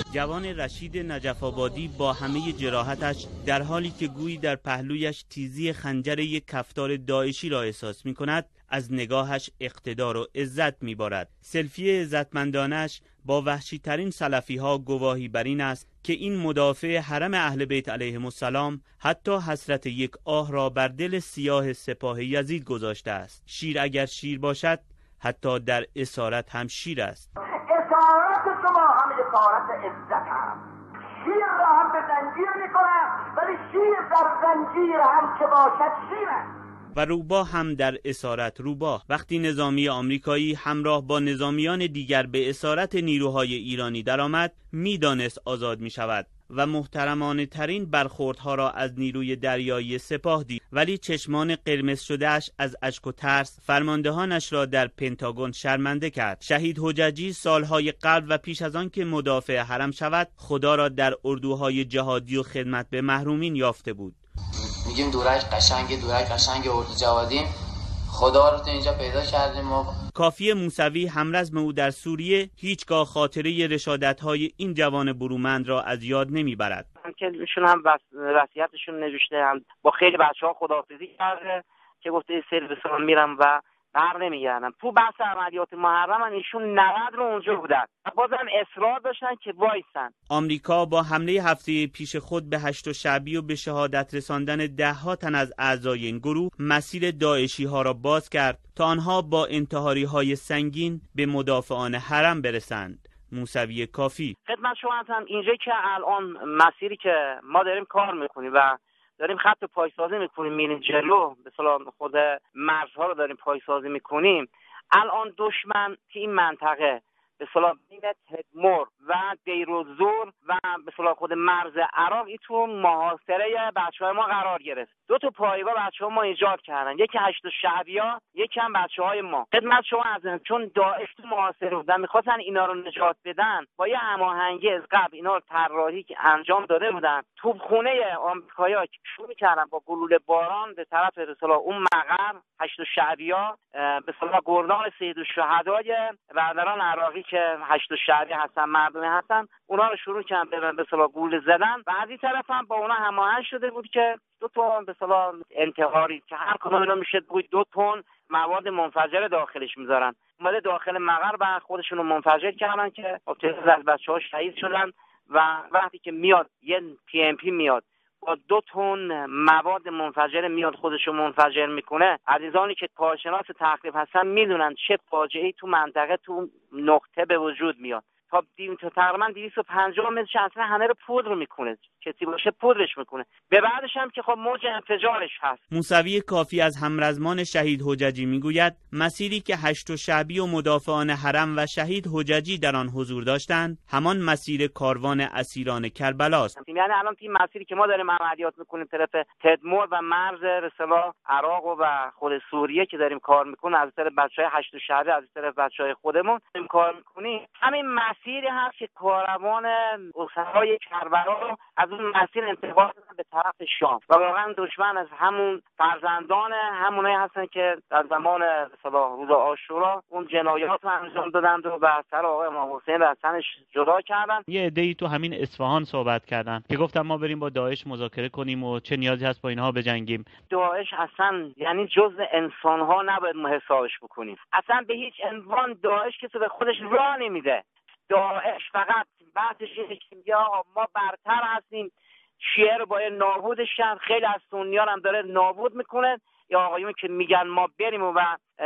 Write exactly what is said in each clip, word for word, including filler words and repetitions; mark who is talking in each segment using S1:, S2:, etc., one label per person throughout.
S1: جوان رشید نجف آبادی با همه جراحتش در حالی که گویی در پهلویش تیزی خنجر یک کفتار داعشی را احساس می کند، از نگاهش اقتدار و عزت می بارد. سلفی عزتمندانش با وحشی ترین سلفی ها گواهی بر این است که این مدافع حرم اهل بیت علیهم السلام حتی حسرت یک آه را بر دل سیاه سپاه یزید گذاشته است. شیر اگر شیر باشد، حتی در اسارت هم شیر است.
S2: اسارت شما هم اسارت عزت هم. شیر را هم به زنجیر میکنه، ولی شیر در زنجیر هم که باشد شیر است.
S1: و روباه هم در اسارت روباه. وقتی نظامی آمریکایی همراه با نظامیان دیگر به اسارت نیروهای ایرانی درآمد، میدانست آزاد می شود و محترمانه ترین برخوردها را از نیروی دریایی سپاه دید، ولی چشمان قرمز شدهش از اشک و ترس فرماندهانش را در پنتاگون شرمنده کرد. شهید حججی سالهای قبل و پیش از آن که مدافع حرم شود، خدا را در اردوهای جهادی و خدمت به محرومین یافته بود.
S3: میگیم دورک قشنگه، دورک قشنگ اردو جوادیم، خدا رو تو اینجا پیدا کردیم. و
S1: کافی موسوی همرزم او در سوریه هیچگاه خاطره رشادت‌های این جوان برومند را از یاد نمیبرد.
S4: که ایشون هم وصیتشون نوشته، هم با خیلی بچه‌ها خداحافظی کرده که گفته سر به سلام میرم و بر نمیگردم. تو بحث عملیات محرم هم ایشون نود رو اونجا بودن و بازم اصرار داشتن که وایسن.
S1: آمریکا با حمله هفته پیش خود به هشت شعبی و به شهادت رساندن ده ها تن از اعضای این گروه مسیر داعشی ها را باز کرد تا آنها با انتحاری های سنگین به مدافعان حرم برسند. موسوی کافی:
S4: خدمت شما هم اینجا که الان مسیری که ما داریم کار میکنیم و داریم خط پایسازی میکنیم، میریم جلو، به اصطلاح خود مرزها رو داریم پایسازی میکنیم. الان دشمن که این منطقه به اصطلاح بین تدمر و دیروزور و به اصطلاح خود مرز عراق تو محاصره بچه‌های ما قرار گرفت. دو تا پایگاه بچه‌ها ما ایجاد کردن، یکی هشت شعبیا، یکی هم بچه‌های ما. خدمت شما از چون داعش تو محاصره بودن، می‌خواستن اینا رو نجات بدن، با یه هماهنگی از قبل اینا رو طراحی که انجام داده بودن، توپخونه آمریکایی‌ها شروع کردن با گلوله باران به طرف به اصطلاح اون مقر هشت شعبیا، به اصطلاح گردان سیدالشهدای برادران عراقی که هشت شعبی هستن، مردمی هستن، اونا رو شروع کردن به اصطلاح گلوله زدن و از این طرف هم با اونا هماهنگ شده بود که دو تا به اصطلاح انتحاری که هر کدوم اینا میشه دو تن مواد منفجر داخلش میذارن، اومده داخل مقر و خودشون رو منفجر کردن که تعداد از بچه‌ها شهید شدن. و وقتی که میاد یه پی ام پی میاد با دو تن مواد منفجر میاد خودش رو منفجر میکنه، عزیزانی که کارشناس تخریب هستن میدونن چه فاجعه‌ای تو منطقه تو نقطه به وجود میاد. تا تا تقریبا دویست و پنجاه متر اصلا همه رو پودر میکنه، کسی باشه پودرش میکنه. به بعدش هم که خب موج انفجارش هست.
S1: موسوی کافی از همرزمان شهید حججی میگوید مسیری که هشت شعبی و مدافعان حرم و شهید حججی در آن حضور داشتند همان مسیر کاروان اسیران کربلا است.
S4: یعنی الان این مسیری که ما داریم عملیات میکنیم طرف تدمر و مرز رسلا عراق و خود سوریه که داریم کار میکنیم، از طرف بچهای هشت شعبی، از طرف بچهای خودمون داریم کار میکنیم، همین مسیری هست که کاروان اسرای کربلا از اون مسیر انتقال دادن به طرف شام و واقعا دشمن از همون فرزندان همونایی هستن که در زمان صلاح روز عاشورا اون جنایات رو انجام دادن و بر سر آقای امام حسین و سنش جدا کردن.
S5: یه عده‌ای تو همین اصفهان صحبت کردن که گفتن ما بریم با داعش مذاکره کنیم و چه نیازی هست با اینها بجنگیم.
S4: داعش اصلا یعنی جزء انسان‌ها نباید ما حسابش بکنیم. اصلا به هیچ عنوان داعش کسی به خودش راه نمیده. داعش فقط بحثش اینه که یا ما برتر هستیم، شیعه رو باید نابودش کرد. خیلی از سنیان هم داره نابود میکنه. یا آقایون که میگن ما بریم و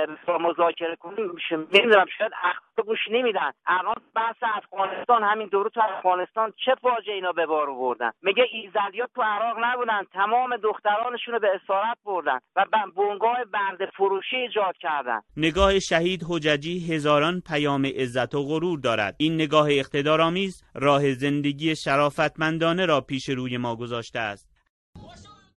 S4: مذاکره کنیم، نمیدونم شاید اخبار گوش نمیدن. الان بحث افغانستان، همین درو تو افغانستان چه فاجعه اینا به بار آوردن. میگه ایزدیات تو عراق نبودن، تمام دخترانشون رو به اسارت بردن و بنگاه برده فروشی ایجاد کردن.
S1: نگاه شهید حججی هزاران پیام عزت و غرور دارد. این نگاه اقتدارآمیز راه زندگی شرافتمندانه را پیش روی ما گذاشته است.